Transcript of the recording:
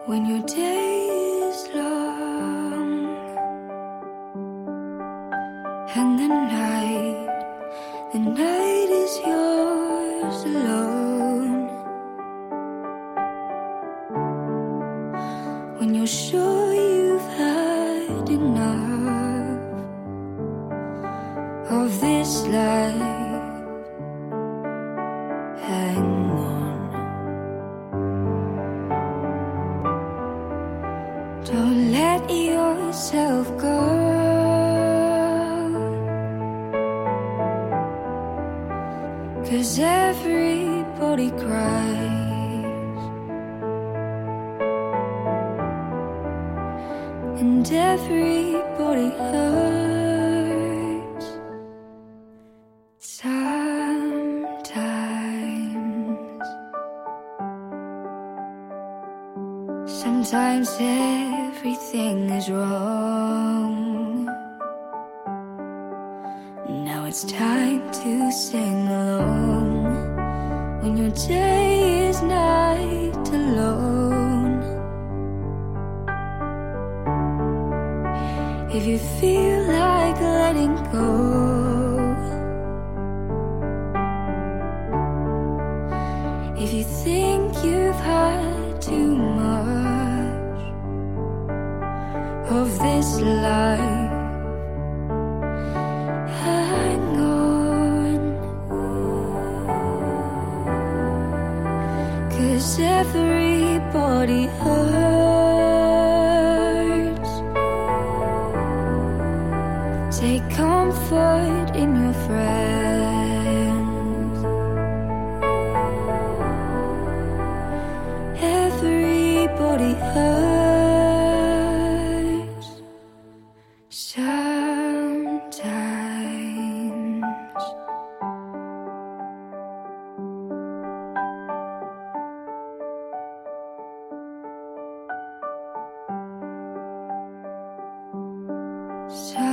when your day is long and the night is yours alone, when you're sure you've had enough of this life. Hang on, don't let yourself go, 'cause everybody cries and everybody hurts sometimes. Sometimes everything is wrong. Now it's time to sing along when your day is night alone. If you feel like letting go, if you think you've had too much of this life, hang on, 'cause everybody hurts. Take comfort in your friends. Everybody hurts sometimes. So